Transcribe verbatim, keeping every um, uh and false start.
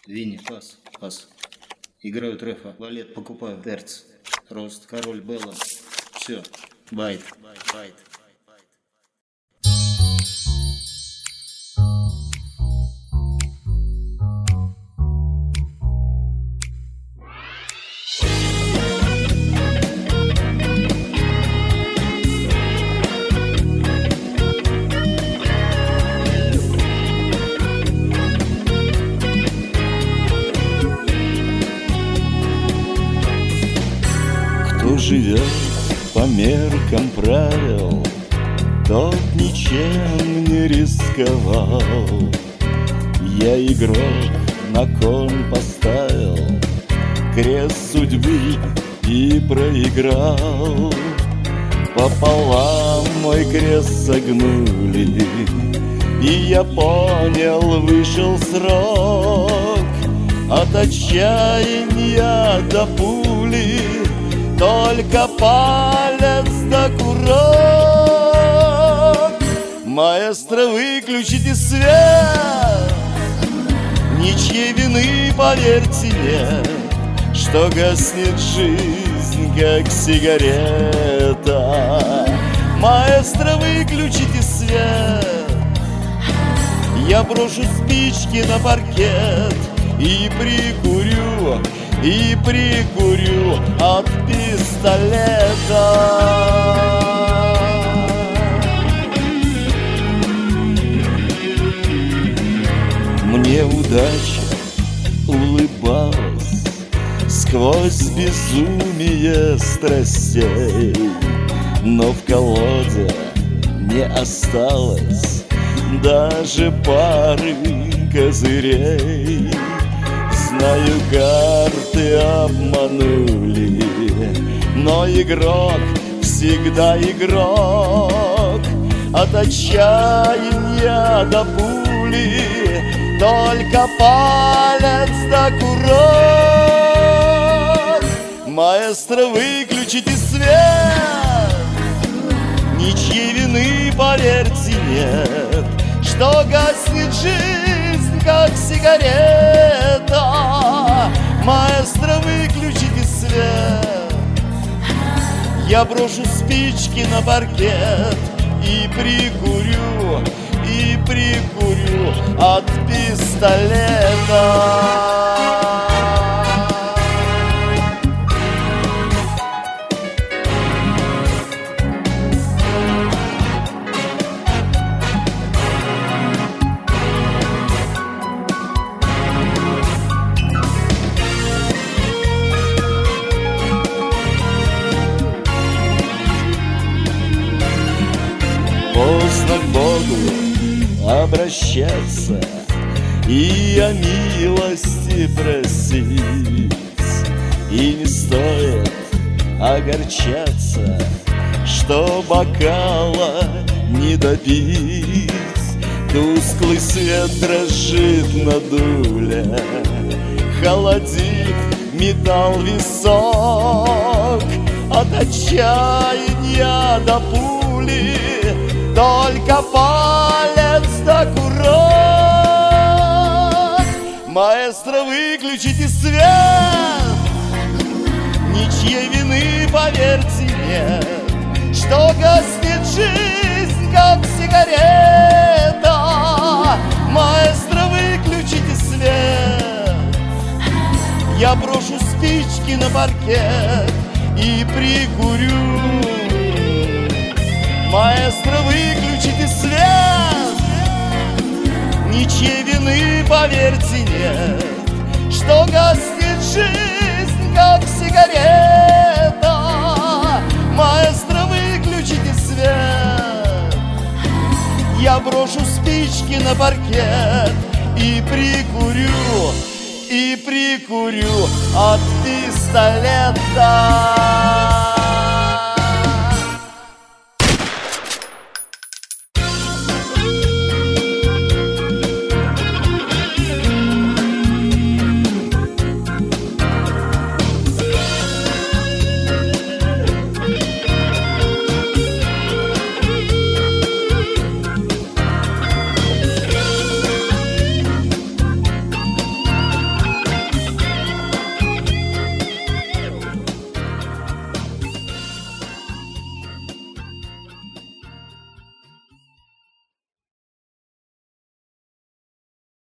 Винни, пас, пас. Играют рефа. Валет, покупаю. Терц. Рост. Король, Белла. Все. Байт. Байт. Байт. Кто живет по меркам правил, тот ничем не рисковал. Я игрок на кон поставил, крест судьбы и проиграл. Пополам мой крест согнули, и я понял, вышел срок. От отчаяния до пули только палец да курок. Маэстро, выключите свет, ничьей вины, поверьте, нет, что гаснет жизнь, как сигарета. Маэстро, выключите свет, я брошу спички на паркет и прикурю, и прикурю от пистолета. Мне удача улыбалась сквозь безумие страстей, но в колоде не осталось даже пары козырей. Знаю, карты обманули, но игрок всегда игрок. От отчаяния до пули только палец да курок. Маэстро, выключите свет, ничьей вины, поверьте, нет, что гаснет жизнь, как сигарета. Маэстро, выключите свет, я брошу спички на паркет и прикурю, и прикурю от пистолета. Поздно к Богу обращаться и о милости просить, и не стоит огорчаться, что бокала не допить. Тусклый свет дрожит на дуле, холодит металл висок. От отчаяния до пули только палец да курок. Маэстро, выключите свет, ничьей вины, поверьте, нет, что гаснет жизнь, как сигарета. Маэстро, выключите свет, я брошу спички на паркет и прикурю. Маэстро, выключите свет, ничьей вины, поверьте, нет, что гаснет жизнь, как сигарета. Маэстро, выключите свет, я брошу спички на паркет и прикурю, и прикурю от пистолета.